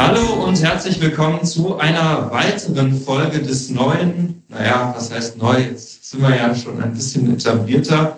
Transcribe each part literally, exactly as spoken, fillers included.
Hallo und herzlich willkommen zu einer weiteren Folge des neuen, naja, was heißt neu, jetzt sind wir ja schon ein bisschen etablierter,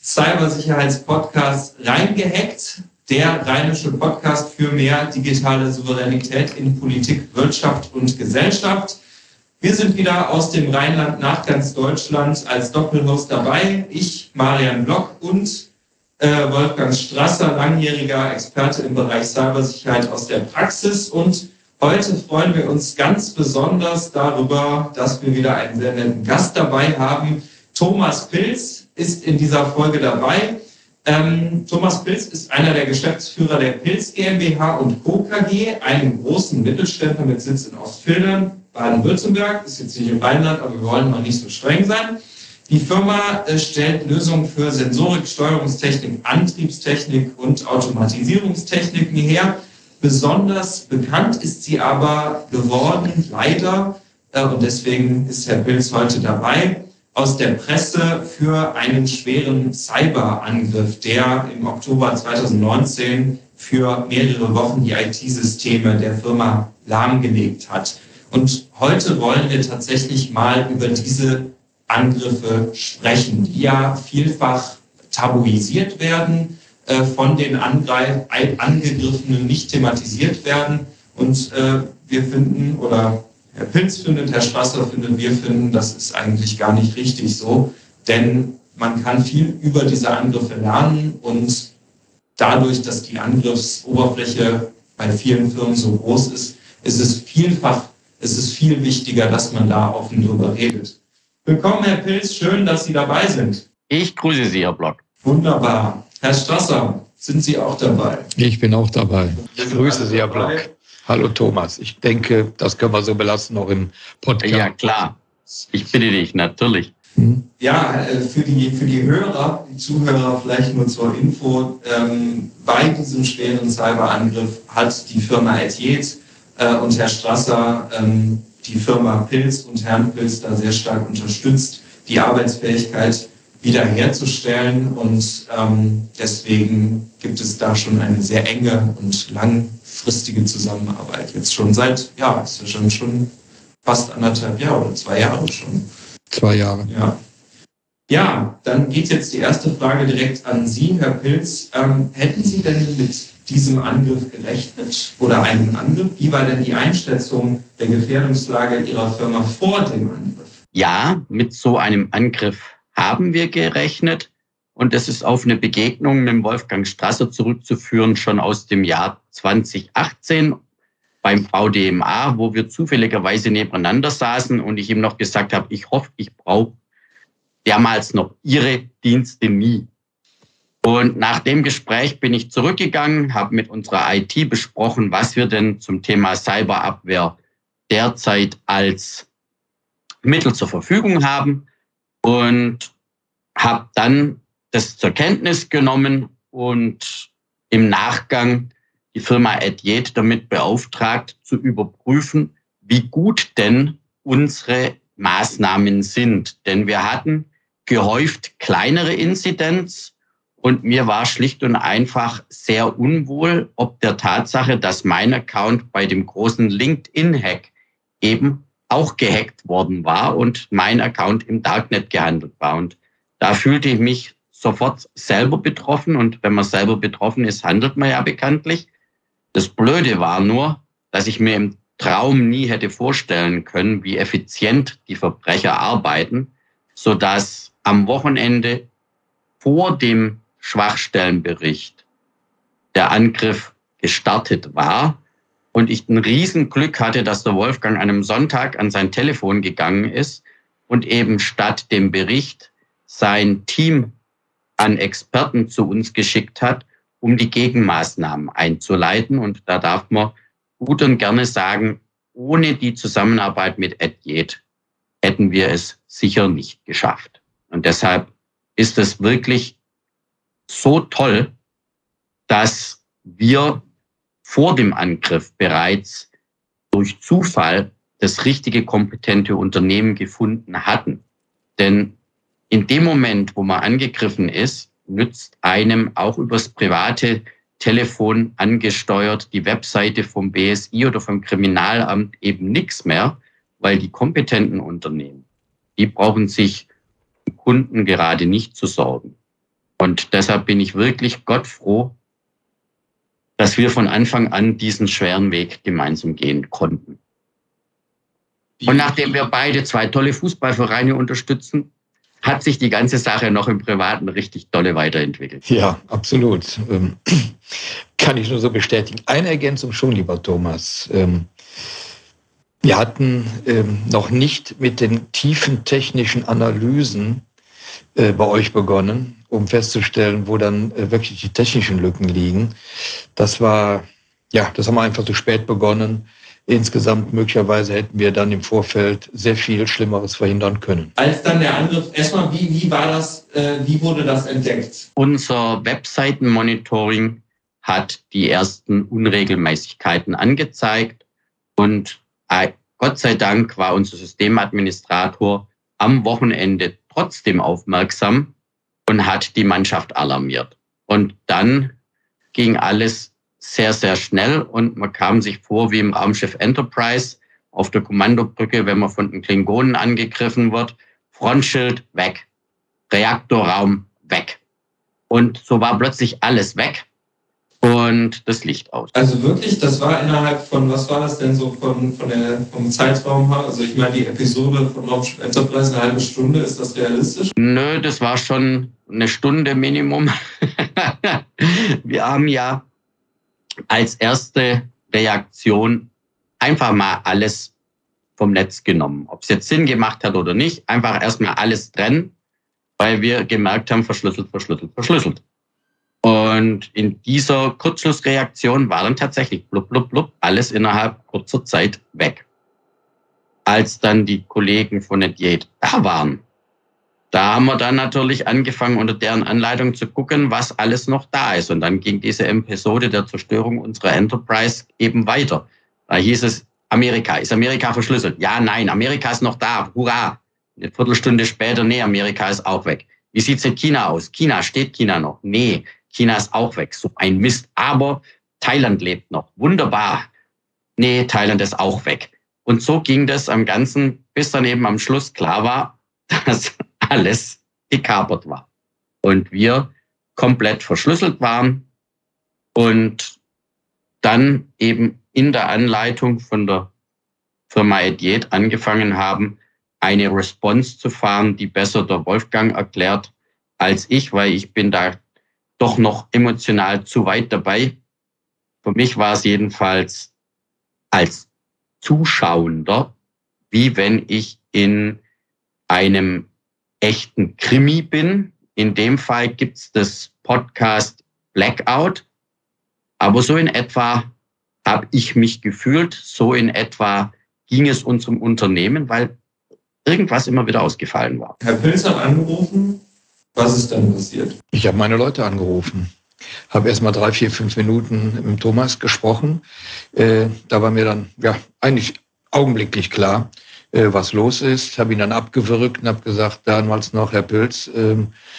Cybersicherheitspodcast Reingehackt, der rheinische Podcast für mehr digitale Souveränität in Politik, Wirtschaft und Gesellschaft. Wir sind wieder aus dem Rheinland nach ganz Deutschland als Doppelhost dabei. Ich, Marian Block und äh, Wolfgang Strasser, langjähriger Experte im Bereich Cybersicherheit aus der Praxis. Und heute freuen wir uns ganz besonders darüber, dass wir wieder einen sehr netten Gast dabei haben. Thomas Pilz ist in dieser Folge dabei. Ähm, Thomas Pilz ist einer der Geschäftsführer der Pilz GmbH und Co. K G, einem großen Mittelständler mit Sitz in Ostfildern, Baden-Württemberg, ist jetzt nicht im Rheinland, aber wir wollen mal nicht so streng sein. Die Firma äh, stellt Lösungen für Sensorik, Steuerungstechnik, Antriebstechnik und Automatisierungstechniken her. Besonders bekannt ist sie aber geworden, leider, äh, und deswegen ist Herr Pilz heute dabei, aus der Presse für einen schweren Cyberangriff, der im Oktober zweitausendneunzehn für mehrere Wochen die I T-Systeme der Firma lahmgelegt hat. Und heute wollen wir tatsächlich mal über diese Angriffe sprechen, die ja vielfach tabuisiert werden, äh, von den Angreif- Angegriffenen nicht thematisiert werden. Und äh, wir finden, oder Herr Pilz findet, Herr Strasser findet, wir finden, das ist eigentlich gar nicht richtig so, denn man kann viel über diese Angriffe lernen und dadurch, dass die Angriffsoberfläche bei vielen Firmen so groß ist, ist es vielfach, ist es viel wichtiger, dass man da offen drüber redet. Willkommen, Herr Pilz, schön, dass Sie dabei sind. Ich grüße Sie, Herr Block. Wunderbar. Herr Strasser, sind Sie auch dabei? Ich bin auch dabei. Ich grüße Sie, Herr Block. Hallo Thomas, ich denke, das können wir so belassen, auch im Podcast. Ja, klar. Ich bitte dich, natürlich. Ja, für die, für die Hörer, die Zuhörer vielleicht nur zur Info, ähm, bei diesem schweren Cyberangriff hat die Firma Ethiet äh, und Herr Strasser ähm, die Firma Pilz und Herrn Pilz da sehr stark unterstützt, die Arbeitsfähigkeit wiederherzustellen und ähm, deswegen gibt es da schon eine sehr enge und langfristige Zusammenarbeit. Jetzt schon seit, ja, ist ja schon, schon fast anderthalb Jahre oder zwei Jahre schon. Zwei Jahre. Ja. Ja, dann geht jetzt die erste Frage direkt an Sie, Herr Pilz. Ähm, hätten Sie denn mit diesem Angriff gerechnet oder einen Angriff? Wie war denn die Einschätzung der Gefährdungslage Ihrer Firma vor dem Angriff? Ja, mit so einem Angriff haben wir gerechnet und das ist auf eine Begegnung mit Wolfgang Strasser zurückzuführen, schon aus dem Jahr zweitausendachtzehn beim V D M A, wo wir zufälligerweise nebeneinander saßen und ich ihm noch gesagt habe, ich hoffe, ich brauche damals noch Ihre Dienste nie. Und nach dem Gespräch bin ich zurückgegangen, habe mit unserer I T besprochen, was wir denn zum Thema Cyberabwehr derzeit als Mittel zur Verfügung haben und habe dann das zur Kenntnis genommen und im Nachgang die Firma Ethiet damit beauftragt, zu überprüfen, wie gut denn unsere Maßnahmen sind. Denn wir hatten gehäuft kleinere Inzidenz und mir war schlicht und einfach sehr unwohl, ob der Tatsache, dass mein Account bei dem großen LinkedIn-Hack eben auch gehackt worden war und mein Account im Darknet gehandelt war. Und da fühlte ich mich sofort selber betroffen und wenn man selber betroffen ist, handelt man ja bekanntlich. Das Blöde war nur, dass ich mir im Traum nie hätte vorstellen können, wie effizient die Verbrecher arbeiten, sodass am Wochenende vor dem Schwachstellenbericht der Angriff gestartet war und ich ein Riesenglück hatte, dass der Wolfgang an einem Sonntag an sein Telefon gegangen ist und eben statt dem Bericht sein Team an Experten zu uns geschickt hat, um die Gegenmaßnahmen einzuleiten. Und da darf man gut und gerne sagen, ohne die Zusammenarbeit mit Ethiet hätten wir es sicher nicht geschafft. Und deshalb ist es wirklich so toll, dass wir vor dem Angriff bereits durch Zufall das richtige kompetente Unternehmen gefunden hatten. Denn in dem Moment, wo man angegriffen ist, nützt einem auch übers Private Telefon angesteuert, die Webseite vom B S I oder vom Kriminalamt eben nichts mehr, weil die kompetenten Unternehmen, die brauchen sich um Kunden gerade nicht zu sorgen. Und deshalb bin ich wirklich gottfroh, dass wir von Anfang an diesen schweren Weg gemeinsam gehen konnten. Und nachdem wir beide zwei tolle Fußballvereine unterstützen, hat sich die ganze Sache noch im Privaten richtig dolle weiterentwickelt. Ja, absolut. Ähm, kann ich nur so bestätigen. Eine Ergänzung schon, lieber Thomas. Ähm, wir hatten ähm, noch nicht mit den tiefen technischen Analysen äh, bei euch begonnen, um festzustellen, wo dann äh, wirklich die technischen Lücken liegen. Das war, ja, das haben wir einfach zu spät begonnen. Insgesamt möglicherweise hätten wir dann im Vorfeld sehr viel Schlimmeres verhindern können. Als dann der Angriff, erstmal, wie, wie war das, äh, wie wurde das entdeckt? Unser Webseitenmonitoring hat die ersten Unregelmäßigkeiten angezeigt und äh, Gott sei Dank war unser Systemadministrator am Wochenende trotzdem aufmerksam und hat die Mannschaft alarmiert. Und dann ging alles sehr, sehr schnell und man kam sich vor wie im Raumschiff Enterprise auf der Kommandobrücke, wenn man von den Klingonen angegriffen wird. Frontschild weg, Reaktorraum weg. Und so war plötzlich alles weg und das Licht aus. Also wirklich, das war innerhalb von, was war das denn so von, von der, vom Zeitraum her? Also ich meine, die Episode von Raumschiff Enterprise, eine halbe Stunde, ist das realistisch? Nö, das war schon eine Stunde Minimum. Wir haben ja als erste Reaktion einfach mal alles vom Netz genommen. Ob es jetzt Sinn gemacht hat oder nicht, einfach erstmal alles trennen, weil wir gemerkt haben, verschlüsselt, verschlüsselt, verschlüsselt. Und in dieser Kurzschlussreaktion war dann tatsächlich blub, blub, blub, alles innerhalb kurzer Zeit weg. Als dann die Kollegen von Netgate da waren, da haben wir dann natürlich angefangen, unter deren Anleitung zu gucken, was alles noch da ist. Und dann ging diese Episode der Zerstörung unserer Enterprise eben weiter. Da hieß es, Amerika, ist Amerika verschlüsselt? Ja, nein, Amerika ist noch da, hurra. Eine Viertelstunde später, nee, Amerika ist auch weg. Wie sieht's in China aus? China, steht China noch? Nee, China ist auch weg. So ein Mist. Aber Thailand lebt noch. Wunderbar. Nee, Thailand ist auch weg. Und so ging das am Ganzen, bis dann eben am Schluss klar war, dass alles gekapert war. Und wir komplett verschlüsselt waren und dann eben in der Anleitung von der Firma Ediet angefangen haben, eine Response zu fahren, die besser der Wolfgang erklärt als ich, weil ich bin da doch noch emotional zu weit dabei. Für mich war es jedenfalls als Zuschauender, wie wenn ich in einem echten Krimi bin. In dem Fall gibt's das Podcast Blackout. Aber so in etwa habe ich mich gefühlt, so in etwa ging es unserem Unternehmen, weil irgendwas immer wieder ausgefallen war. Herr Pilz hat angerufen. Was ist dann passiert? Ich habe meine Leute angerufen. Habe erst mal drei, vier, fünf Minuten mit Thomas gesprochen. Äh, da war mir dann ja eigentlich augenblicklich klar, äh, was los ist. Habe ihn dann abgewürgt und habe gesagt, damals noch, Herr Pilz, äh,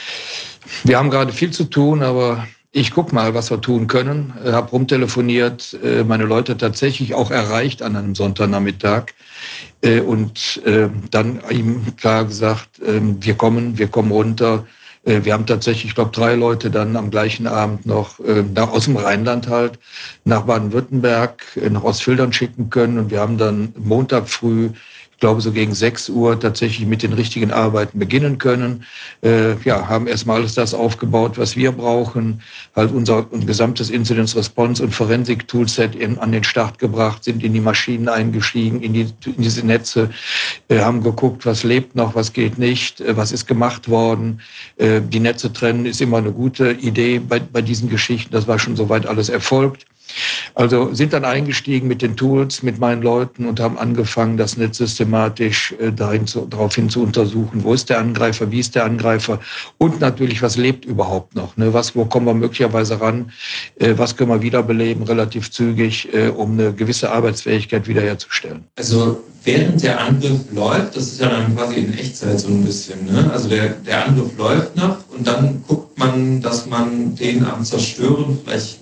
wir haben gerade viel zu tun, aber ich guck mal, was wir tun können. Äh, habe rumtelefoniert, äh, meine Leute tatsächlich auch erreicht an einem Sonntagnachmittag äh, und äh, dann ihm klar gesagt, äh, wir kommen, wir kommen runter. Wir haben tatsächlich, ich glaube, drei Leute dann am gleichen Abend noch äh, aus dem Rheinland halt nach Baden-Württemberg, äh, nach Ostfildern schicken können. Und wir haben dann Montag früh, ich glaube so gegen sechs Uhr, tatsächlich mit den richtigen Arbeiten beginnen können. Äh, ja, haben erstmal alles das aufgebaut, was wir brauchen. Halt unser, unser gesamtes Incidence Response und Forensik Toolset in, an den Start gebracht, sind in die Maschinen eingestiegen, in, die, in diese Netze, äh, haben geguckt, was lebt noch, was geht nicht, äh, was ist gemacht worden. Äh, die Netze trennen ist immer eine gute Idee bei, bei diesen Geschichten. Das war schon soweit alles erfolgt. Also sind dann eingestiegen mit den Tools, mit meinen Leuten und haben angefangen, das Netz systematisch äh, dahin zu, daraufhin zu untersuchen. Wo ist der Angreifer? Wie ist der Angreifer? Und natürlich, was lebt überhaupt noch? Ne? Was, wo kommen wir möglicherweise ran? Äh, was können wir wiederbeleben, relativ zügig, äh, um eine gewisse Arbeitsfähigkeit wiederherzustellen? Also während der Angriff läuft, das ist ja dann quasi in Echtzeit so ein bisschen, ne? Also der, der Angriff läuft noch und dann guckt man, dass man den am Zerstören vielleicht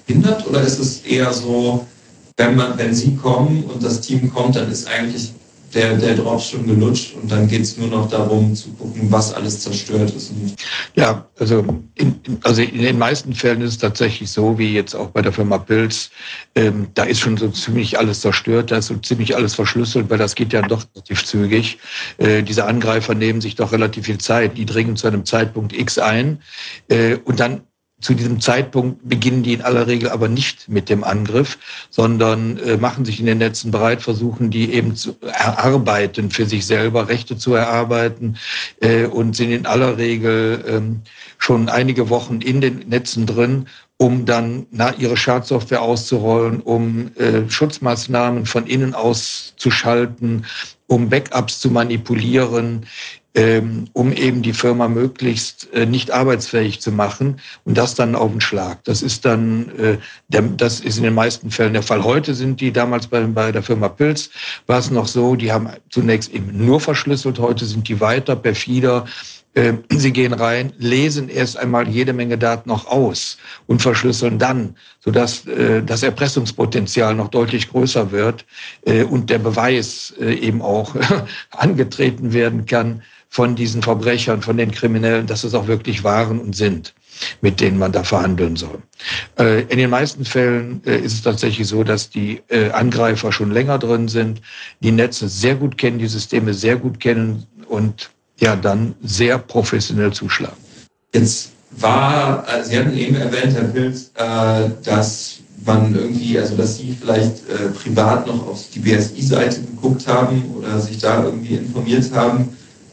verhindert? Oder ist es eher so, wenn man, wenn Sie kommen und das Team kommt, dann ist eigentlich der, der Drops schon gelutscht und dann geht es nur noch darum zu gucken, was alles zerstört ist? Ja, also in, also in den meisten Fällen ist es tatsächlich so, wie jetzt auch bei der Firma Pils, ähm, da ist schon so ziemlich alles zerstört, da ist so ziemlich alles verschlüsselt, weil das geht ja doch relativ zügig. Äh, diese Angreifer nehmen sich doch relativ viel Zeit, die dringen zu einem Zeitpunkt X ein äh, und dann zu diesem Zeitpunkt beginnen die in aller Regel aber nicht mit dem Angriff, sondern äh, machen sich in den Netzen bereit, versuchen die eben zu erarbeiten, für sich selber Rechte zu erarbeiten äh, und sind in aller Regel ähm, schon einige Wochen in den Netzen drin, um dann na, ihre Schadsoftware auszurollen, um äh, Schutzmaßnahmen von innen auszuschalten, um Backups zu manipulieren, ähm, um eben die Firma möglichst äh, nicht arbeitsfähig zu machen und das dann auf den Schlag. Das ist dann, äh, der, das ist in den meisten Fällen der Fall. Heute sind die, damals bei, bei der Firma Pils war es noch so, die haben zunächst eben nur verschlüsselt, heute sind die weiter, perfider. Sie gehen rein, lesen erst einmal jede Menge Daten noch aus und verschlüsseln dann, sodass äh, das Erpressungspotenzial noch deutlich größer wird äh, und der Beweis äh, eben auch angetreten werden kann von diesen Verbrechern, von den Kriminellen, dass es auch wirklich waren und sind, mit denen man da verhandeln soll. Äh, in den meisten Fällen äh, ist es tatsächlich so, dass die äh, Angreifer schon länger drin sind, die Netze sehr gut kennen, die Systeme sehr gut kennen und ja, dann sehr professionell zuschlagen. Jetzt war, also Sie hatten eben erwähnt, Herr Pils, äh, dass man irgendwie, also dass Sie vielleicht äh, privat noch auf die B S I-Seite geguckt haben oder sich da irgendwie informiert haben.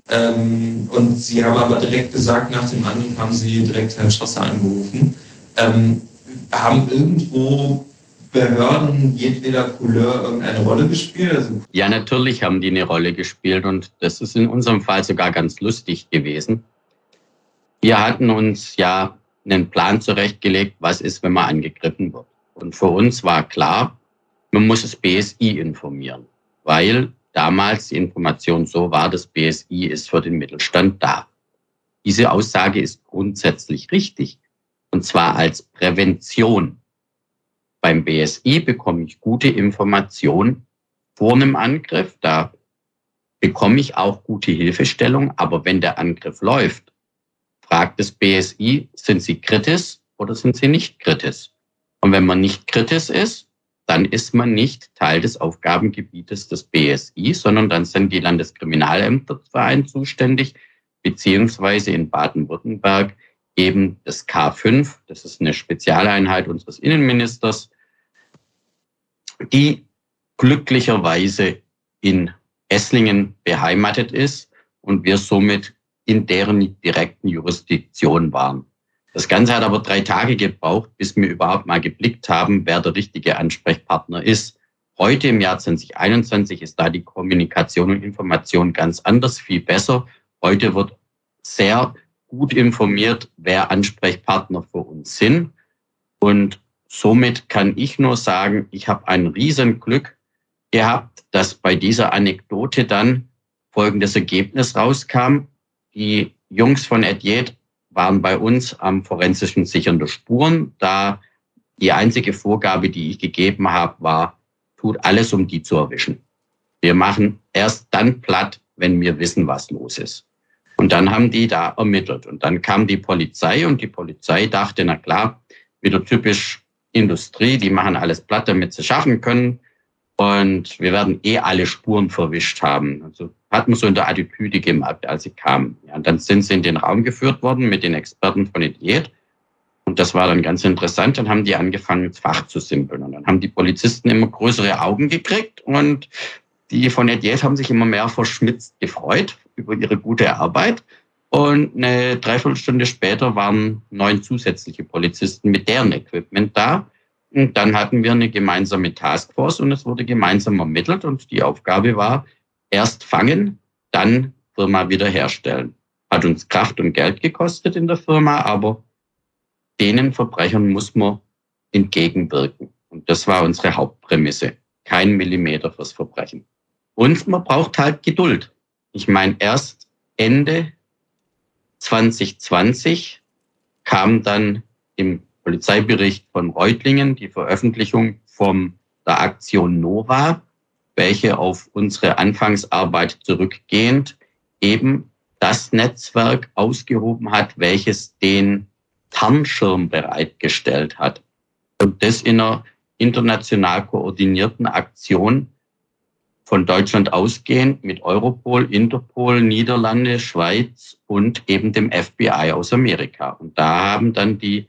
Ähm, und Sie haben aber direkt gesagt, nach dem Angriff haben Sie direkt Herrn Schrösser angerufen. Ähm, haben irgendwo Behörden jedweder Couleur irgendeine Rolle gespielt? Also ja, natürlich haben die eine Rolle gespielt und das ist in unserem Fall sogar ganz lustig gewesen. Wir hatten uns ja einen Plan zurechtgelegt, was ist, wenn man angegriffen wird. Und für uns war klar, man muss das B S I informieren, weil damals die Information so war, das B S I ist für den Mittelstand da. Diese Aussage ist grundsätzlich richtig und zwar als Prävention. Beim B S I bekomme ich gute Informationen vor einem Angriff. Da bekomme ich auch gute Hilfestellung. Aber wenn der Angriff läuft, fragt das B S I, sind Sie kritisch oder sind Sie nicht kritisch? Und wenn man nicht kritisch ist, dann ist man nicht Teil des Aufgabengebietes des B S I, sondern dann sind die Landeskriminalämter für einen zuständig, beziehungsweise in Baden-Württemberg eben das K fünf, das ist eine Spezialeinheit unseres Innenministers, die glücklicherweise in Esslingen beheimatet ist und wir somit in deren direkten Jurisdiktion waren. Das Ganze hat aber drei Tage gebraucht, bis wir überhaupt mal geblickt haben, wer der richtige Ansprechpartner ist. Heute im Jahr zwanzig einundzwanzig ist da die Kommunikation und Information ganz anders, viel besser. Heute wird sehr gut informiert, wer Ansprechpartner für uns sind. Und somit kann ich nur sagen, ich habe ein Riesenglück gehabt, dass bei dieser Anekdote dann folgendes Ergebnis rauskam. Die Jungs von Ediet waren bei uns am forensischen Sichern der Spuren. Da die einzige Vorgabe, die ich gegeben habe, war, tut alles, um die zu erwischen. Wir machen erst dann platt, wenn wir wissen, was los ist. Und dann haben die da ermittelt. Und dann kam die Polizei und die Polizei dachte, na klar, wieder typisch Industrie, die machen alles platt, damit sie schaffen können. Und wir werden eh alle Spuren verwischt haben. Also hat man so in der Attitüde gemerkt, als sie kamen. Ja, und dann sind sie in den Raum geführt worden mit den Experten von Ediet. Und das war dann ganz interessant. Dann haben die angefangen, ins Fach zu simpeln. Und dann haben die Polizisten immer größere Augen gekriegt. Und die von Ediet haben sich immer mehr verschmitzt gefreut über ihre gute Arbeit. Und eine Dreiviertelstunde später waren neun zusätzliche Polizisten mit deren Equipment da. Und dann hatten wir eine gemeinsame Taskforce und es wurde gemeinsam ermittelt. Und die Aufgabe war, erst fangen, dann Firma wiederherstellen. Hat uns Kraft und Geld gekostet in der Firma, aber denen Verbrechern muss man entgegenwirken. Und das war unsere Hauptprämisse. Kein Millimeter fürs Verbrechen. Und man braucht halt Geduld. Ich meine, erst Ende zwanzig zwanzig kam dann im Polizeibericht von Reutlingen, die Veröffentlichung von der Aktion Nova, welche auf unsere Anfangsarbeit zurückgehend eben das Netzwerk ausgehoben hat, welches den Tarnschirm bereitgestellt hat. Und das in einer international koordinierten Aktion von Deutschland ausgehend mit Europol, Interpol, Niederlande, Schweiz und eben dem F B I aus Amerika. Und da haben dann die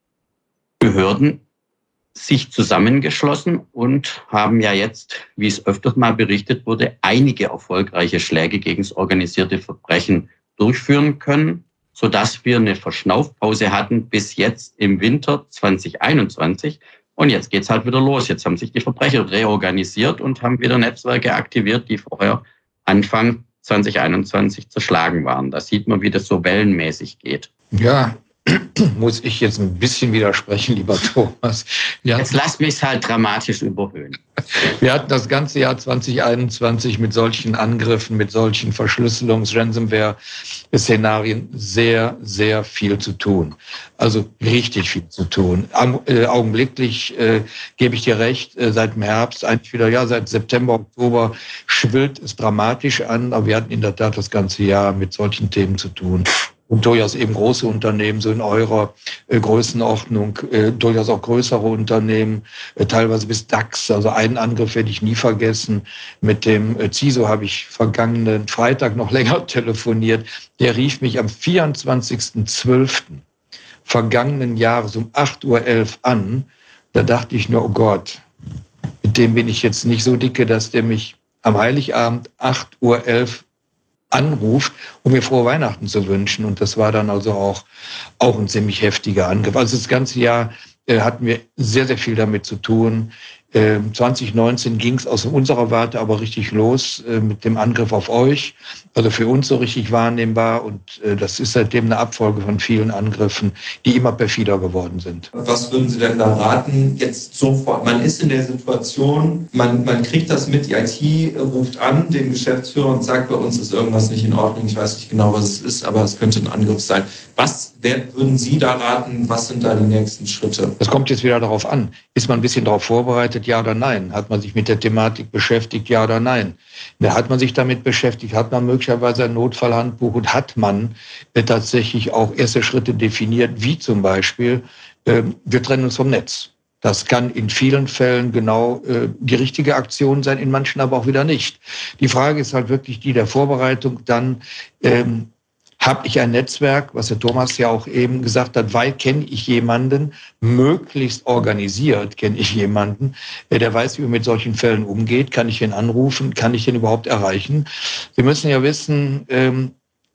Behörden sich zusammengeschlossen und haben ja jetzt, wie es öfters mal berichtet wurde, einige erfolgreiche Schläge gegen das organisierte Verbrechen durchführen können, sodass wir eine Verschnaufpause hatten bis jetzt im Winter zwanzig einundzwanzig. Und jetzt geht's halt wieder los. Jetzt haben sich die Verbrecher reorganisiert und haben wieder Netzwerke aktiviert, die vorher Anfang zwanzig einundzwanzig zerschlagen waren. Da sieht man, wie das so wellenmäßig geht. Ja, muss ich jetzt ein bisschen widersprechen, lieber Thomas. Ja. Jetzt lass mich es halt dramatisch überhöhen. Wir hatten das ganze Jahr zwanzig einundzwanzig mit solchen Angriffen, mit solchen Verschlüsselungs-, Ransomware-Szenarien sehr, sehr viel zu tun. Also richtig viel zu tun. Am, äh, augenblicklich äh, gebe ich dir recht, äh, seit dem Herbst, eigentlich wieder, ja, seit September, Oktober schwillt es dramatisch an, aber wir hatten in der Tat das ganze Jahr mit solchen Themen zu tun. Und durchaus eben große Unternehmen, so in eurer äh, Größenordnung, äh, durchaus auch größere Unternehmen, äh, teilweise bis DAX. Also einen Angriff werde ich nie vergessen. Mit dem äh, C I S O habe ich vergangenen Freitag noch länger telefoniert. Der rief mich am vierundzwanzigsten zwölften vergangenen Jahres um acht Uhr elf an. Da dachte ich nur, oh Gott, mit dem bin ich jetzt nicht so dicke, dass der mich am Heiligabend acht Uhr elf anruft, um mir frohe Weihnachten zu wünschen. Und das war dann also auch, auch ein ziemlich heftiger Angriff. Also das ganze Jahr äh, hatten wir sehr, sehr viel damit zu tun. Äh, zwanzig neunzehn ging es aus unserer Warte aber richtig los äh, mit dem Angriff auf euch. Also für uns so richtig wahrnehmbar. Und äh, das ist seitdem eine Abfolge von vielen Angriffen, die immer perfider geworden sind. Was würden Sie denn da raten? Jetzt sofort. Man ist in der Situation, man, man kriegt das mit, die I T ruft an, den Geschäftsführer und sagt, bei uns ist irgendwas nicht in Ordnung. Ich weiß nicht genau, was es ist, aber es könnte ein Angriff sein. Was wer, würden Sie da raten? Was sind da die nächsten Schritte? Das kommt jetzt wieder darauf an. Ist man ein bisschen darauf vorbereitet, ja oder nein? Hat man sich mit der Thematik beschäftigt, ja oder nein? Hat man sich damit beschäftigt? Hat man möglicherweise ein Notfallhandbuch und hat man äh, tatsächlich auch erste Schritte definiert, wie zum Beispiel, äh, wir trennen uns vom Netz. Das kann in vielen Fällen genau äh, die richtige Aktion sein, in manchen aber auch wieder nicht. Die Frage ist halt wirklich die der Vorbereitung. Dann ähm, habe ich ein Netzwerk, was der Thomas ja auch eben gesagt hat, weil kenne ich jemanden, möglichst organisiert kenne ich jemanden, der weiß, wie man mit solchen Fällen umgeht, kann ich ihn anrufen, kann ich ihn überhaupt erreichen. Wir müssen ja wissen, ähm,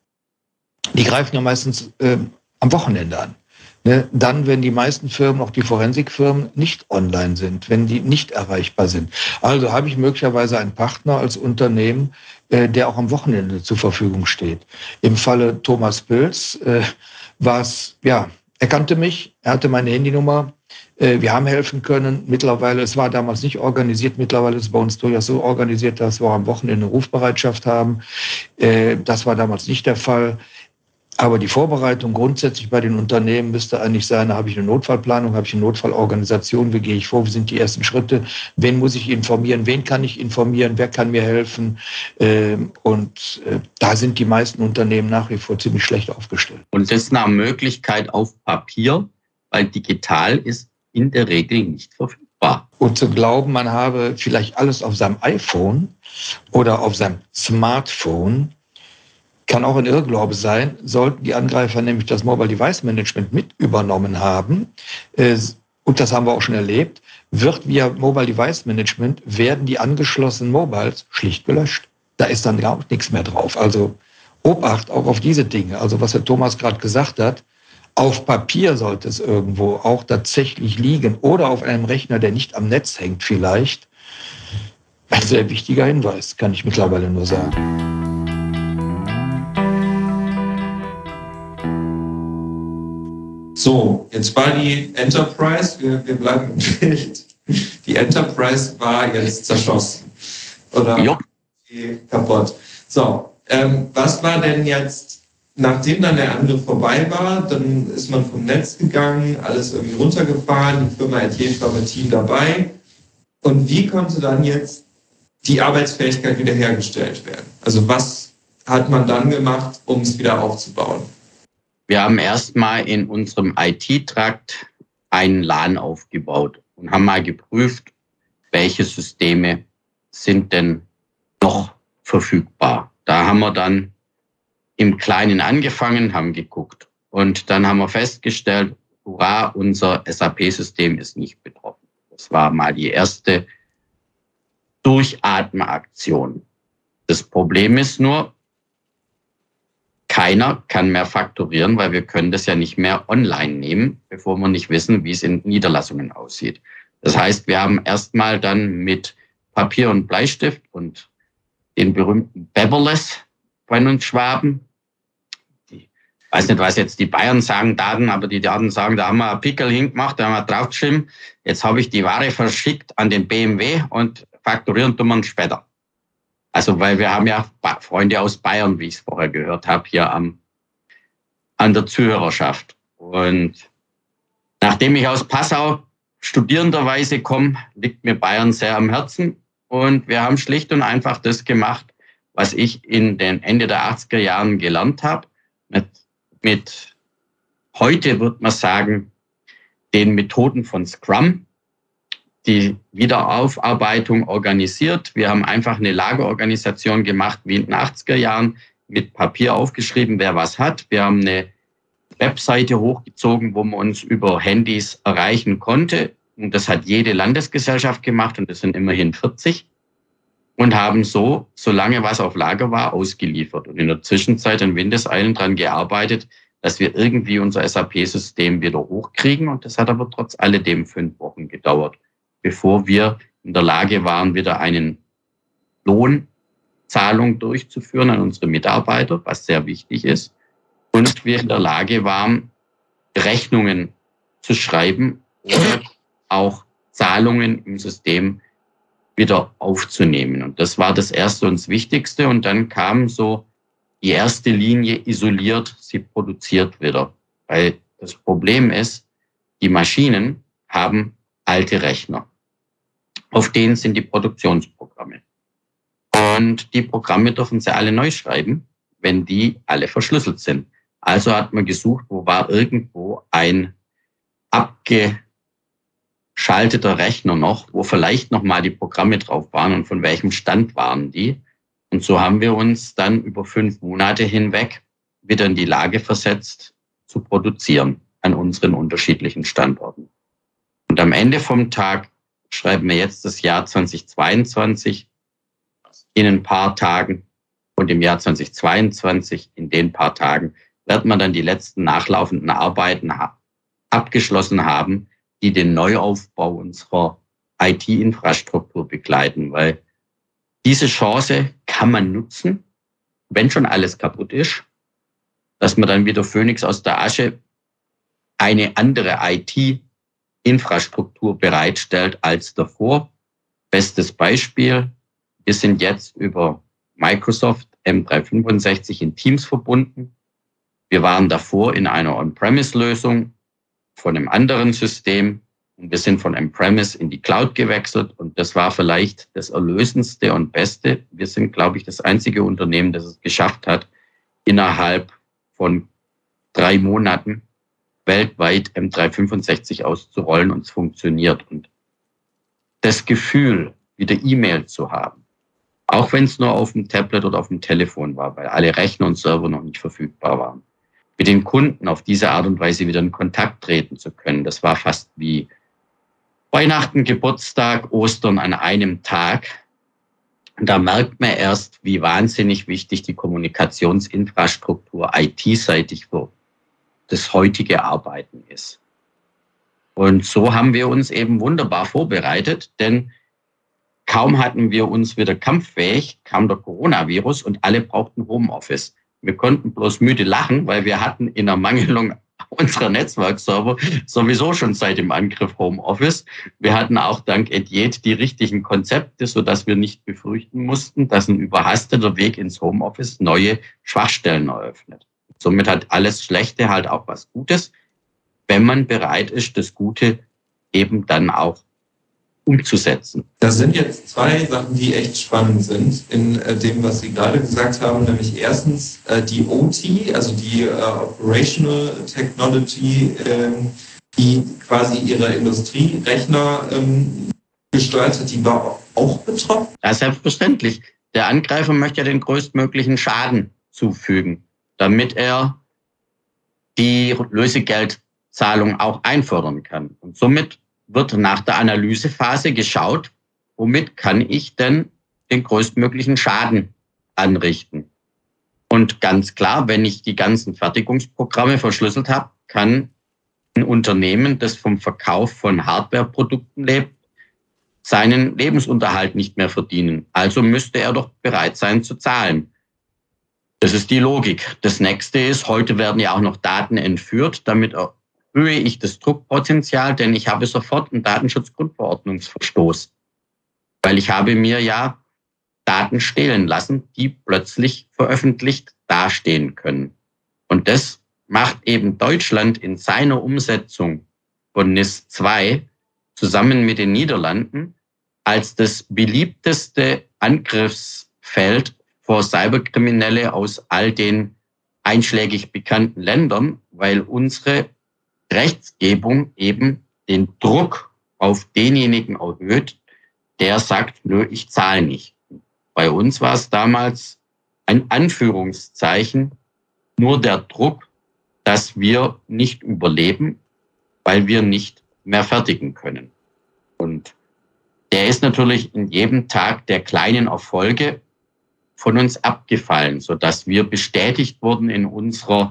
die greifen ja meistens ähm, am Wochenende an. Ne? Dann, wenn die meisten Firmen, auch die Forensikfirmen, nicht online sind, wenn die nicht erreichbar sind. Also habe ich möglicherweise einen Partner als Unternehmen, äh, der auch am Wochenende zur Verfügung steht. Im Falle Thomas Pils äh, war es, ja, er kannte mich, er hatte meine Handynummer, äh, wir haben helfen können. Mittlerweile, es war damals nicht organisiert, mittlerweile ist es bei uns durchaus so organisiert, dass wir auch am Wochenende Rufbereitschaft haben. Äh, das war damals nicht der Fall. Aber die Vorbereitung grundsätzlich bei den Unternehmen müsste eigentlich sein, habe ich eine Notfallplanung, habe ich eine Notfallorganisation, wie gehe ich vor, wie sind die ersten Schritte, wen muss ich informieren, wen kann ich informieren, wer kann mir helfen. Und da sind die meisten Unternehmen nach wie vor ziemlich schlecht aufgestellt. Und das nach Möglichkeit auf Papier, weil digital ist in der Regel nicht verfügbar. Und zu glauben, man habe vielleicht alles auf seinem iPhone oder auf seinem Smartphone, kann auch ein Irrglaube sein, sollten die Angreifer nämlich das Mobile Device Management mit übernommen haben, und das haben wir auch schon erlebt, wird via Mobile Device Management, werden die angeschlossenen Mobiles schlicht gelöscht. Da ist dann gar nichts mehr drauf. Also Obacht auch auf diese Dinge. Also was der Thomas gerade gesagt hat, auf Papier sollte es irgendwo auch tatsächlich liegen oder auf einem Rechner, der nicht am Netz hängt vielleicht. Ein sehr wichtiger Hinweis, kann ich mittlerweile nur sagen. So, jetzt war die Enterprise, wir, wir bleiben im Bild, die Enterprise war jetzt zerschossen oder jo. kaputt. So, ähm, was war denn jetzt nachdem dann der Angriff vorbei war, dann ist man vom Netz gegangen, alles irgendwie runtergefahren, die Firma Etienne war mit Team dabei. Und wie konnte dann jetzt die Arbeitsfähigkeit wiederhergestellt werden? Also was hat man dann gemacht, um es wieder aufzubauen? Wir haben erstmal in unserem I T-Trakt einen LAN aufgebaut und haben mal geprüft, welche Systeme sind denn noch verfügbar. Da haben wir dann im Kleinen angefangen, haben geguckt. Und dann haben wir festgestellt, hurra, unser S A P-System ist nicht betroffen. Das war mal die erste Durchatmeraktion. Das Problem ist nur, keiner kann mehr fakturieren, weil wir können das ja nicht mehr online nehmen, bevor wir nicht wissen, wie es in Niederlassungen aussieht. Das heißt, wir haben erstmal dann mit Papier und Bleistift und den berühmten Beverless von uns Schwaben, ich weiß nicht, was jetzt die Bayern sagen, Daten, aber die Daten sagen, da haben wir einen Pickel hingemacht, da haben wir draufgeschrieben, jetzt habe ich die Ware verschickt an den B M W und fakturieren tun wir uns später. Also, weil wir haben ja Freunde aus Bayern, wie ich es vorher gehört habe, hier am, an der Zuhörerschaft. Und nachdem ich aus Passau studierenderweise komme, liegt mir Bayern sehr am Herzen. Und wir haben schlicht und einfach das gemacht, was ich in den Ende der achtziger Jahren gelernt habe. Mit, mit heute würde man sagen, den Methoden von Scrum, die Wiederaufarbeitung organisiert. Wir haben einfach eine Lagerorganisation gemacht, wie in den achtziger Jahren, mit Papier aufgeschrieben, wer was hat. Wir haben eine Webseite hochgezogen, wo man uns über Handys erreichen konnte. Und das hat jede Landesgesellschaft gemacht, und das sind immerhin vierzig. Und haben so, solange was auf Lager war, ausgeliefert. Und in der Zwischenzeit in Windeseile dran gearbeitet, dass wir irgendwie unser S A P-System wieder hochkriegen. Und das hat aber trotz alledem fünf Wochen gedauert, bevor wir in der Lage waren, wieder eine Lohnzahlung durchzuführen an unsere Mitarbeiter, was sehr wichtig ist. Und wir in der Lage waren, Rechnungen zu schreiben oder auch Zahlungen im System wieder aufzunehmen. Und das war das Erste und das Wichtigste. Und dann kam so die erste Linie isoliert, sie produziert wieder. Weil das Problem ist, die Maschinen haben alte Rechner. Auf denen sind die Produktionsprogramme. Und die Programme dürfen sie alle neu schreiben, wenn die alle verschlüsselt sind. Also hat man gesucht, wo war irgendwo ein abgeschalteter Rechner noch, wo vielleicht noch mal die Programme drauf waren und von welchem Stand waren die. Und so haben wir uns dann über fünf Monate hinweg wieder in die Lage versetzt, zu produzieren an unseren unterschiedlichen Standorten. Und am Ende vom Tag schreiben wir jetzt das Jahr zweitausendzweiundzwanzig in ein paar Tagen, und im Jahr zweitausendzweiundzwanzig in den paar Tagen wird man dann die letzten nachlaufenden Arbeiten abgeschlossen haben, die den Neuaufbau unserer I T-Infrastruktur begleiten, weil diese Chance kann man nutzen, wenn schon alles kaputt ist, dass man dann wieder Phönix aus der Asche eine andere I T-Infrastruktur bereitstellt als davor. Bestes Beispiel, wir sind jetzt über Microsoft M dreihundertfünfundsechzig in Teams verbunden. Wir waren davor in einer On-Premise-Lösung von einem anderen System und wir sind von On-Premise in die Cloud gewechselt, und das war vielleicht das Erlösendste und Beste. Wir sind, glaube ich, das einzige Unternehmen, das es geschafft hat, innerhalb von drei Monaten weltweit M dreihundertfünfundsechzig auszurollen, und es funktioniert. Und das Gefühl, wieder E-Mail zu haben, auch wenn es nur auf dem Tablet oder auf dem Telefon war, weil alle Rechner und Server noch nicht verfügbar waren, mit den Kunden auf diese Art und Weise wieder in Kontakt treten zu können, das war fast wie Weihnachten, Geburtstag, Ostern an einem Tag. Und da merkt man erst, wie wahnsinnig wichtig die Kommunikationsinfrastruktur I T-seitig für das heutige Arbeiten ist. Und so haben wir uns eben wunderbar vorbereitet, denn kaum hatten wir uns wieder kampffähig, kam der Coronavirus und alle brauchten Homeoffice. Wir konnten bloß müde lachen, weil wir hatten in der Mangelung unserer Netzwerkserver sowieso schon seit dem Angriff Homeoffice. Wir hatten auch dank Etienne die richtigen Konzepte, sodass wir nicht befürchten mussten, dass ein überhasteter Weg ins Homeoffice neue Schwachstellen eröffnet. Somit hat alles Schlechte halt auch was Gutes, wenn man bereit ist, das Gute eben dann auch umzusetzen. Das sind jetzt zwei Sachen, die echt spannend sind in äh, dem, was Sie gerade gesagt haben, nämlich erstens äh, die O T, also die äh, Operational Technology, äh, die quasi ihre Industrierechner ähm, gesteuert hat, die war auch betroffen? Ja, selbstverständlich. Der Angreifer möchte ja den größtmöglichen Schaden zufügen, damit er die Lösegeldzahlung auch einfordern kann. Und somit wird nach der Analysephase geschaut, womit kann ich denn den größtmöglichen Schaden anrichten. Und ganz klar, wenn ich die ganzen Fertigungsprogramme verschlüsselt habe, kann ein Unternehmen, das vom Verkauf von Hardwareprodukten lebt, seinen Lebensunterhalt nicht mehr verdienen. Also müsste er doch bereit sein zu zahlen. Das ist die Logik. Das nächste ist, heute werden ja auch noch Daten entführt, damit erhöhe ich das Druckpotenzial, denn ich habe sofort einen Datenschutzgrundverordnungsverstoß. Weil ich habe mir ja Daten stehlen lassen, die plötzlich veröffentlicht dastehen können. Und das macht eben Deutschland in seiner Umsetzung von N I S zwei zusammen mit den Niederlanden als das beliebteste Angriffsfeld vor Cyberkriminelle aus all den einschlägig bekannten Ländern, weil unsere Rechtsgebung eben den Druck auf denjenigen erhöht, der sagt, nö, ich zahle nicht. Bei uns war es damals ein Anführungszeichen nur der Druck, dass wir nicht überleben, weil wir nicht mehr fertigen können. Und der ist natürlich in jedem Tag der kleinen Erfolge von uns abgefallen, sodass wir bestätigt wurden in unserer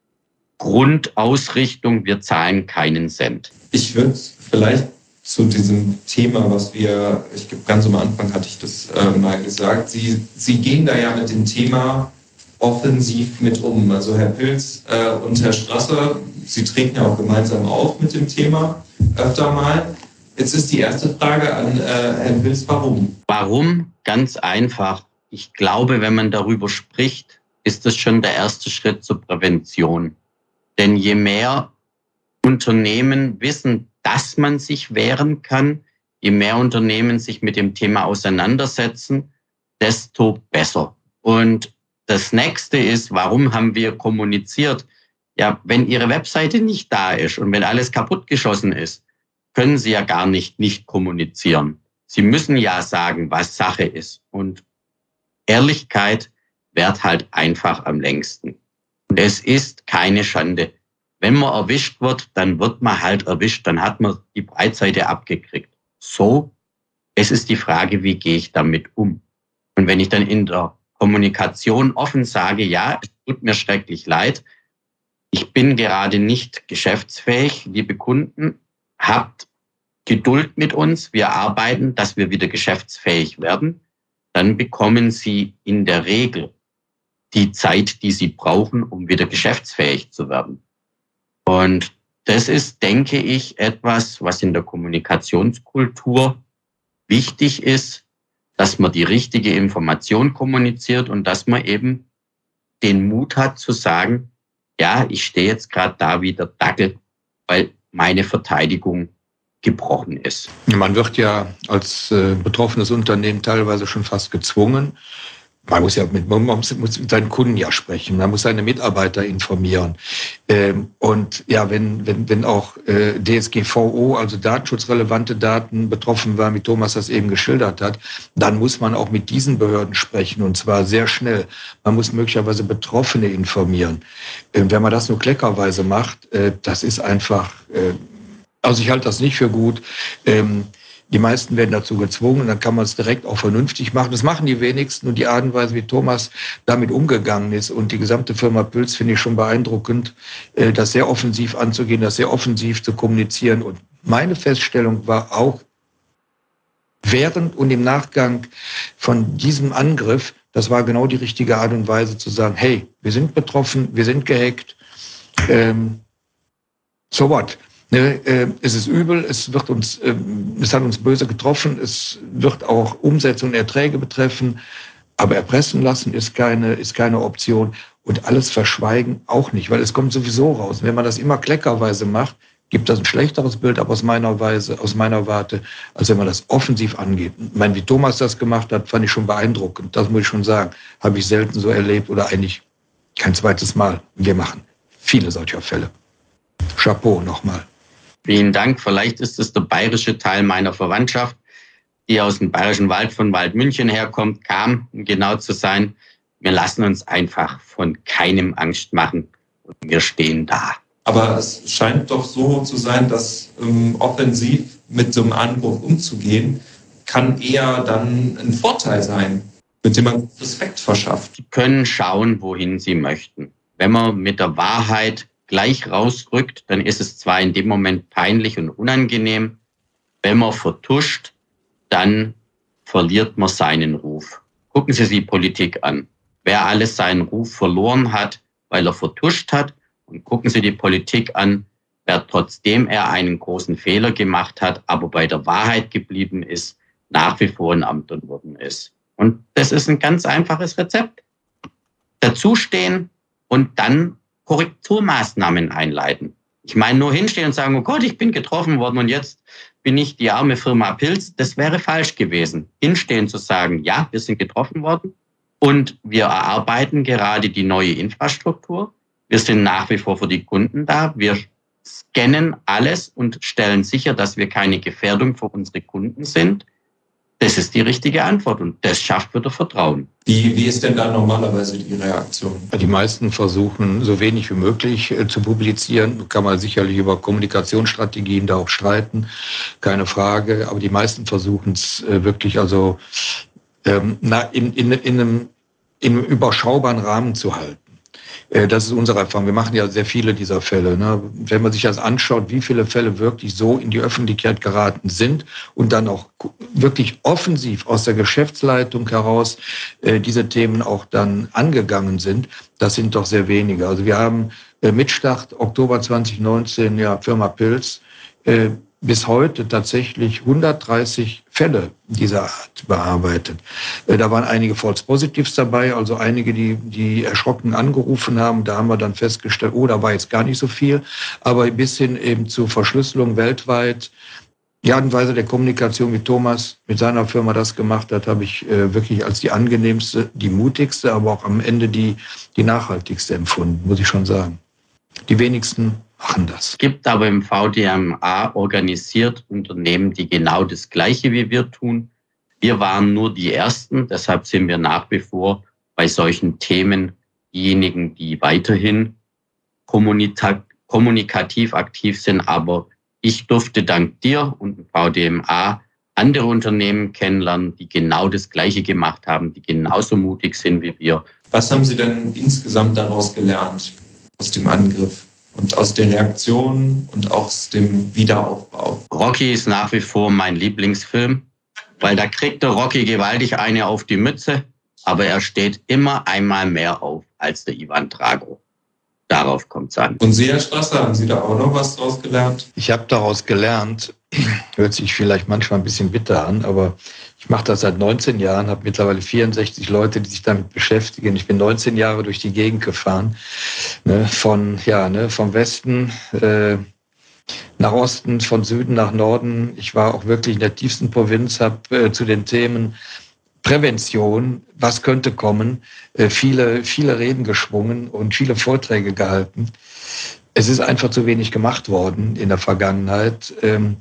Grundausrichtung, wir zahlen keinen Cent. Ich würde vielleicht zu diesem Thema, was wir, ich glaube, ganz am Anfang hatte ich das äh, mal gesagt, Sie, Sie gehen da ja mit dem Thema offensiv mit um. Also Herr Pilz äh, und Herr Strasser, Sie treten ja auch gemeinsam auf mit dem Thema öfter mal. Jetzt ist die erste Frage an äh, Herrn Pilz, warum? Warum? Ganz einfach. Ich glaube, wenn man darüber spricht, ist das schon der erste Schritt zur Prävention. Denn je mehr Unternehmen wissen, dass man sich wehren kann, je mehr Unternehmen sich mit dem Thema auseinandersetzen, desto besser. Und das nächste ist, warum haben wir kommuniziert? Ja, wenn Ihre Webseite nicht da ist und wenn alles kaputtgeschossen ist, können Sie ja gar nicht nicht kommunizieren. Sie müssen ja sagen, was Sache ist. Und Ehrlichkeit währt halt einfach am längsten. Und es ist keine Schande. Wenn man erwischt wird, dann wird man halt erwischt, dann hat man die Breitseite abgekriegt. So, es ist die Frage, wie gehe ich damit um? Und wenn ich dann in der Kommunikation offen sage, ja, es tut mir schrecklich leid, ich bin gerade nicht geschäftsfähig, liebe Kunden, habt Geduld mit uns, wir arbeiten, dass wir wieder geschäftsfähig werden, dann bekommen Sie in der Regel die Zeit, die Sie brauchen, um wieder geschäftsfähig zu werden. Und das ist, denke ich, etwas, was in der Kommunikationskultur wichtig ist, dass man die richtige Information kommuniziert und dass man eben den Mut hat zu sagen, ja, ich stehe jetzt gerade da wie der Dackel, weil meine Verteidigung gebrochen ist. Man wird ja als äh, betroffenes Unternehmen teilweise schon fast gezwungen. Man muss ja mit, man muss mit seinen Kunden ja sprechen, man muss seine Mitarbeiter informieren. Ähm, und ja, wenn, wenn, wenn auch äh, D S G V O, also datenschutzrelevante Daten betroffen waren, wie Thomas das eben geschildert hat, dann muss man auch mit diesen Behörden sprechen und zwar sehr schnell. Man muss möglicherweise Betroffene informieren. Äh, wenn man das nur kleckerweise macht, äh, das ist einfach, äh, also ich halte das nicht für gut. Ähm, Die meisten werden dazu gezwungen und dann kann man es direkt auch vernünftig machen. Das machen die wenigsten und die Art und Weise, wie Thomas damit umgegangen ist und die gesamte Firma Pülz finde ich schon beeindruckend, das sehr offensiv anzugehen, das sehr offensiv zu kommunizieren. Und meine Feststellung war auch während und im Nachgang von diesem Angriff, das war genau die richtige Art und Weise zu sagen, hey, wir sind betroffen, wir sind gehackt, ähm, so what? Ne, äh, es ist übel, es wird uns, äh, es hat uns böse getroffen, es wird auch Umsätze und Erträge betreffen, Aber erpressen lassen ist keine, ist keine Option und alles verschweigen auch nicht, weil es kommt sowieso raus. Wenn man das immer kleckerweise macht, gibt das ein schlechteres Bild ab aus meiner Weise, aus meiner Warte, als wenn man das offensiv angeht. Ich meine, wie Thomas das gemacht hat, fand ich schon beeindruckend. Das muss ich schon sagen. Habe ich selten so erlebt oder eigentlich kein zweites Mal. Wir machen viele solcher Fälle. Chapeau nochmal. Vielen Dank. Vielleicht ist es der bayerische Teil meiner Verwandtschaft, die aus dem bayerischen Wald von Waldmünchen herkommt, kam, um genau zu sein. Wir lassen uns einfach von keinem Angst machen und wir stehen da. Aber es scheint doch so zu sein, dass ähm, offensiv mit so einem Angriff umzugehen, kann eher dann ein Vorteil sein, mit dem man Respekt verschafft. Sie können schauen, wohin Sie möchten. Wenn man mit der Wahrheit gleich rausrückt, dann ist es zwar in dem Moment peinlich und unangenehm. Wenn man vertuscht, dann verliert man seinen Ruf. Gucken Sie sich die Politik an. Wer alles seinen Ruf verloren hat, weil er vertuscht hat, und gucken Sie die Politik an, wer trotzdem er einen großen Fehler gemacht hat, aber bei der Wahrheit geblieben ist, nach wie vor in Amt und Würden ist. Und das ist ein ganz einfaches Rezept. Dazustehen und dann Korrekturmaßnahmen einleiten. Ich meine, nur hinstehen und sagen, oh Gott, ich bin getroffen worden und jetzt bin ich die arme Firma Pilz. Das wäre falsch gewesen. Hinstehen zu sagen, ja, wir sind getroffen worden und wir erarbeiten gerade die neue Infrastruktur. Wir sind nach wie vor für die Kunden da. Wir scannen alles und stellen sicher, dass wir keine Gefährdung für unsere Kunden sind. Das ist die richtige Antwort und das schafft wieder Vertrauen. Wie, wie ist denn da normalerweise die Reaktion? Die meisten versuchen, so wenig wie möglich äh, zu publizieren. Kann man sicherlich über Kommunikationsstrategien da auch streiten, keine Frage. Aber die meisten versuchen es äh, wirklich also ähm, na, in, in, in, einem, in einem überschaubaren Rahmen zu halten. Das ist unsere Erfahrung. Wir machen ja sehr viele dieser Fälle. Ne? Wenn man sich das anschaut, wie viele Fälle wirklich so in die Öffentlichkeit geraten sind und dann auch wirklich offensiv aus der Geschäftsleitung heraus äh, diese Themen auch dann angegangen sind, das sind doch sehr wenige. Also wir haben äh, mit Start Oktober zwanzig neunzehn, ja, Firma Pilz, äh, bis heute tatsächlich hundertdreißig Fälle dieser Art bearbeitet. Da waren einige False Positives dabei, also einige, die, die erschrocken angerufen haben. Da haben wir dann festgestellt, oh, da war jetzt gar nicht so viel. Aber bis hin eben zu Verschlüsselung weltweit. Die Art und Weise der Kommunikation, wie Thomas mit seiner Firma das gemacht hat, habe ich äh, wirklich als die angenehmste, die mutigste, aber auch am Ende die, die nachhaltigste empfunden, muss ich schon sagen. Die wenigsten machen das. Es gibt aber im V D M A organisiert Unternehmen, die genau das Gleiche wie wir tun. Wir waren nur die Ersten, deshalb sind wir nach wie vor bei solchen Themen diejenigen, die weiterhin kommunika- kommunikativ aktiv sind. Aber ich durfte dank dir und dem V D M A andere Unternehmen kennenlernen, die genau das Gleiche gemacht haben, die genauso mutig sind wie wir. Was haben Sie denn insgesamt daraus gelernt, aus dem Angriff? Und aus der Reaktion und aus dem Wiederaufbau. Rocky ist nach wie vor mein Lieblingsfilm, weil da kriegt der Rocky gewaltig eine auf die Mütze, aber er steht immer einmal mehr auf als der Ivan Drago. Darauf kommt es an. Und Sie, Herr Strasser, haben Sie da auch noch was draus gelernt? Ich habe daraus gelernt, hört sich vielleicht manchmal ein bisschen bitter an, aber ich mache das seit neunzehn Jahren, habe mittlerweile vierundsechzig Leute, die sich damit beschäftigen. Ich bin neunzehn Jahre durch die Gegend gefahren, ne, von, ja, ne, vom Westen äh, nach Osten, von Süden nach Norden. Ich war auch wirklich in der tiefsten Provinz, habe äh, zu den Themen Prävention, was könnte kommen, äh, viele, viele Reden geschwungen und viele Vorträge gehalten. Es ist einfach zu wenig gemacht worden in der Vergangenheit. Ähm,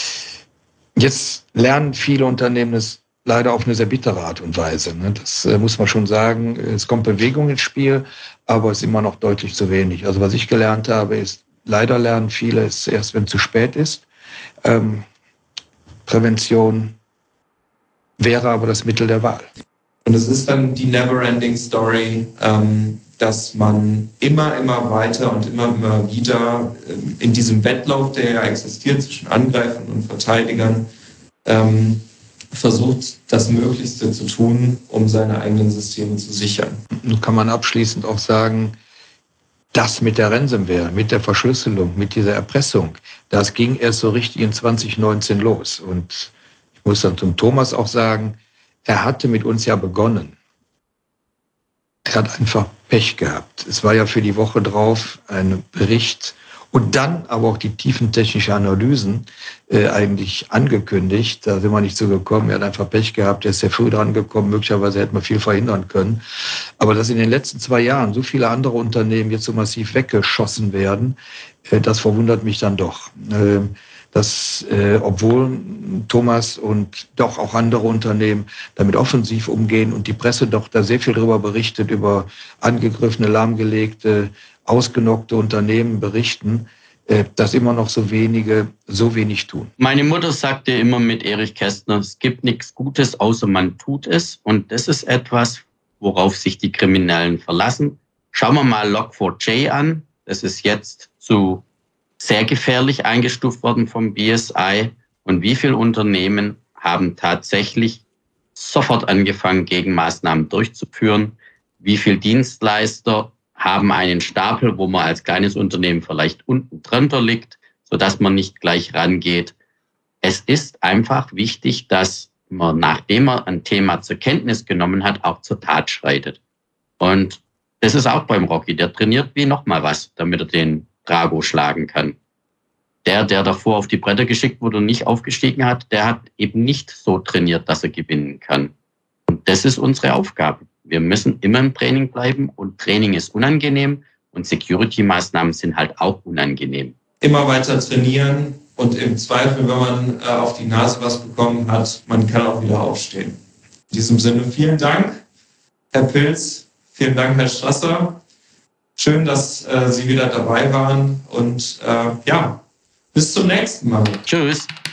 Jetzt lernen viele Unternehmen es leider auf eine sehr bittere Art und Weise. Das muss man schon sagen. Es kommt Bewegung ins Spiel, aber es ist immer noch deutlich zu wenig. Also was ich gelernt habe, ist, leider lernen viele es erst, wenn es zu spät ist. Ähm, Prävention wäre aber das Mittel der Wahl. Und es ist dann die Never-Ending Story, ähm, dass man immer, immer weiter und immer, immer wieder ähm, in diesem Wettlauf, der ja existiert zwischen Angreifern und Verteidigern, ähm, versucht, das Möglichste zu tun, um seine eigenen Systeme zu sichern. Nun kann man abschließend auch sagen, das mit der Ransomware, mit der Verschlüsselung, mit dieser Erpressung, das ging erst so richtig in zwanzig neunzehn los. Und ich muss dann zum Thomas auch sagen, er hatte mit uns ja begonnen. er hat einfach Pech gehabt. Es war ja für die Woche drauf ein Bericht und dann aber auch die tiefentechnische Analysen äh, eigentlich angekündigt. Da sind wir nicht so gekommen. Er hat einfach Pech gehabt. Er ist sehr früh dran gekommen. Möglicherweise hätte man viel verhindern können. Aber dass in den letzten zwei Jahren so viele andere Unternehmen jetzt so massiv weggeschossen werden, äh, das verwundert mich dann doch. Äh, dass, äh, obwohl Thomas und doch auch andere Unternehmen damit offensiv umgehen und die Presse doch da sehr viel darüber berichtet, über angegriffene, lahmgelegte, ausgenockte Unternehmen berichten, äh, dass immer noch so wenige so wenig tun. Meine Mutter sagte immer mit Erich Kästner, es gibt nichts Gutes, außer man tut es. Und das ist etwas, worauf sich die Kriminellen verlassen. Schauen wir mal Log vier j an. Das ist jetzt zu sehr gefährlich eingestuft worden vom B S I. Und wie viele Unternehmen haben tatsächlich sofort angefangen, Gegenmaßnahmen durchzuführen? Wie viele Dienstleister haben einen Stapel, wo man als kleines Unternehmen vielleicht unten drunter liegt, sodass man nicht gleich rangeht? Es ist einfach wichtig, dass man, nachdem man ein Thema zur Kenntnis genommen hat, auch zur Tat schreitet. Und das ist auch beim Rocky. Der trainiert wie nochmal was, damit er den Drago schlagen kann. Der, der davor auf die Bretter geschickt wurde und nicht aufgestiegen hat, der hat eben nicht so trainiert, dass er gewinnen kann. Und das ist unsere Aufgabe. Wir müssen immer im Training bleiben und Training ist unangenehm und Security-Maßnahmen sind halt auch unangenehm. Immer weiter trainieren und im Zweifel, wenn man äh, auf die Nase was bekommen hat, man kann auch wieder aufstehen. In diesem Sinne vielen Dank, Herr Pilz, vielen Dank, Herr Strasser. Schön, dass äh, Sie wieder dabei waren und äh, ja, bis zum nächsten Mal. Tschüss.